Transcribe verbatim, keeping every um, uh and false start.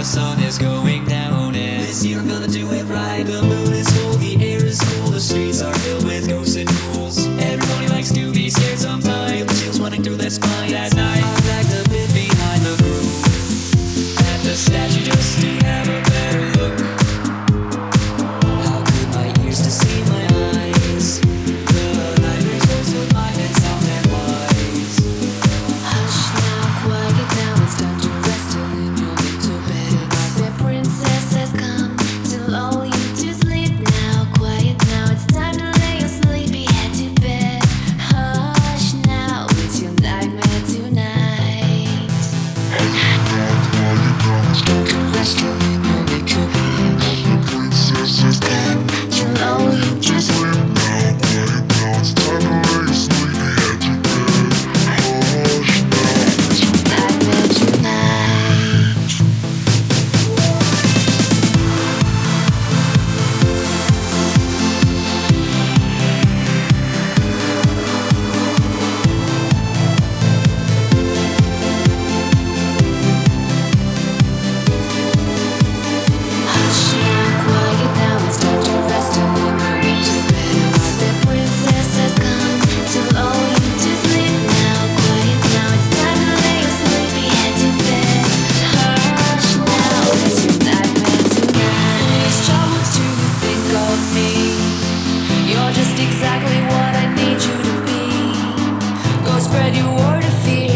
the sun is going down, and this year I'm gonna do it right. The moon is full, the air is cool, the streets are filled with ghosts and ghouls. Everybody likes to be scared sometimes, the chills running through their spine at night. I backed a bit behind the groove at the statue just to have a better look. How good my ears deceive my eyes. The nightmares close to my head sound and wise. Hush now, quiet now, it's time to rest till in your little bed. The princess has come to lull you to sleep now. Quiet now, it's time to lay your sleepy head to bed. Hush now, it's your nightmare tonight. Time to rest till in your little bed. The princess has come to lull you to sleep now. Quiet now, it's time to lay your sleepy head to bed. Hush now, it's your nightmare tonight. Hush now, quiet now, it's time to rest till in your little bed. The princess has come to lull you to sleep now. Quiet now, it's time to lay your sleepy head to bed. Hush now, it's your nightmare tonight. Please trouble to think of me. You're just exactly what I need you to be. Go spread your word of fear.